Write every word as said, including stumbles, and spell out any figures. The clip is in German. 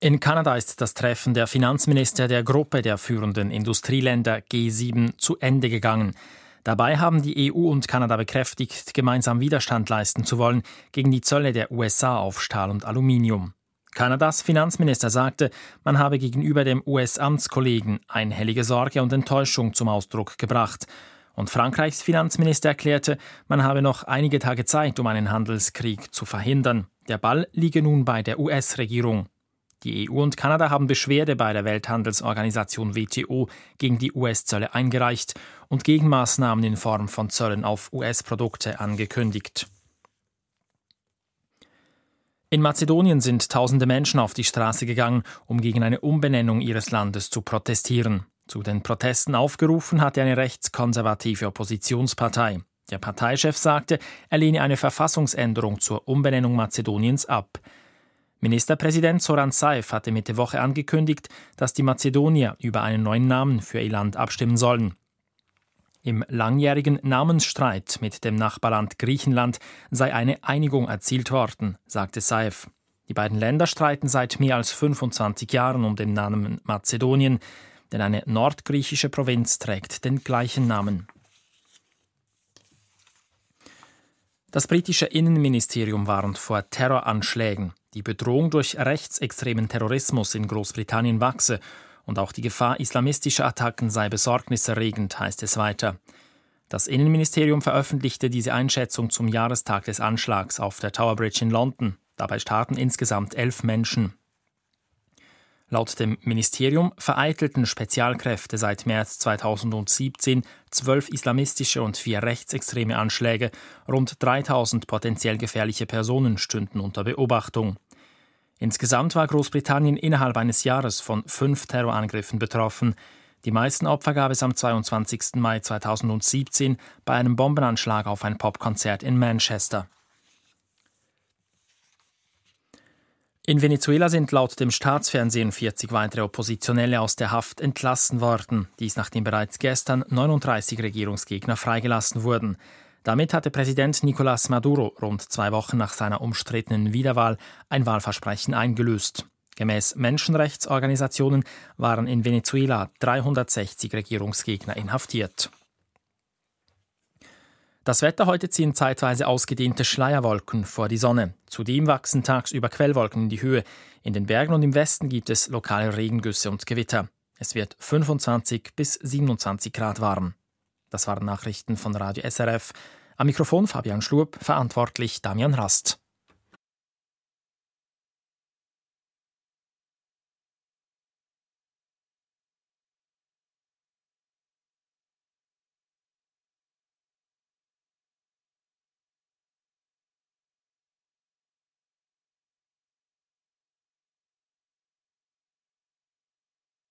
In Kanada ist das Treffen der Finanzminister der Gruppe der führenden Industrieländer G sieben zu Ende gegangen. Dabei haben die E U und Kanada bekräftigt, gemeinsam Widerstand leisten zu wollen gegen die Zölle der U S A auf Stahl und Aluminium. Kanadas Finanzminister sagte, man habe gegenüber dem U S-Amtskollegen einhellige Sorge und Enttäuschung zum Ausdruck gebracht. Und Frankreichs Finanzminister erklärte, man habe noch einige Tage Zeit, um einen Handelskrieg zu verhindern. Der Ball liege nun bei der U S-Regierung. Die E U und Kanada haben Beschwerde bei der Welthandelsorganisation W T O gegen die U S-Zölle eingereicht und Gegenmaßnahmen in Form von Zöllen auf U S-Produkte angekündigt. In Mazedonien sind tausende Menschen auf die Straße gegangen, um gegen eine Umbenennung ihres Landes zu protestieren. Zu den Protesten aufgerufen hatte eine rechtskonservative Oppositionspartei. Der Parteichef sagte, er lehne eine Verfassungsänderung zur Umbenennung Mazedoniens ab. Ministerpräsident Zoran Zaev hatte Mitte Woche angekündigt, dass die Mazedonier über einen neuen Namen für ihr Land abstimmen sollen. Im langjährigen Namensstreit mit dem Nachbarland Griechenland sei eine Einigung erzielt worden, sagte Zaev. Die beiden Länder streiten seit mehr als fünfundzwanzig Jahren um den Namen Mazedonien, denn eine nordgriechische Provinz trägt den gleichen Namen. Das britische Innenministerium warnt vor Terroranschlägen. Die Bedrohung durch rechtsextremen Terrorismus in Großbritannien wachse und auch die Gefahr islamistischer Attacken sei besorgniserregend, heißt es weiter. Das Innenministerium veröffentlichte diese Einschätzung zum Jahrestag des Anschlags auf der Tower Bridge in London. Dabei starben insgesamt elf Menschen. Laut dem Ministerium vereitelten Spezialkräfte seit März zweitausendsiebzehn zwölf islamistische und vier rechtsextreme Anschläge. Rund dreitausend potenziell gefährliche Personen stünden unter Beobachtung. Insgesamt war Großbritannien innerhalb eines Jahres von fünf Terrorangriffen betroffen. Die meisten Opfer gab es am zweiundzwanzigsten Mai zweitausendsiebzehn bei einem Bombenanschlag auf ein Popkonzert in Manchester. In Venezuela sind laut dem Staatsfernsehen vierzig weitere Oppositionelle aus der Haft entlassen worden. Dies nachdem bereits gestern neununddreißig Regierungsgegner freigelassen wurden. Damit hatte Präsident Nicolás Maduro rund zwei Wochen nach seiner umstrittenen Wiederwahl ein Wahlversprechen eingelöst. Gemäß Menschenrechtsorganisationen waren in Venezuela dreihundertsechzig Regierungsgegner inhaftiert. Das Wetter: Heute ziehen zeitweise ausgedehnte Schleierwolken vor die Sonne. Zudem wachsen tagsüber Quellwolken in die Höhe. In den Bergen und im Westen gibt es lokale Regengüsse und Gewitter. Es wird fünfundzwanzig bis siebenundzwanzig Grad warm. Das waren Nachrichten von Radio S R F. Am Mikrofon Fabian Schlup, verantwortlich Damian Rast.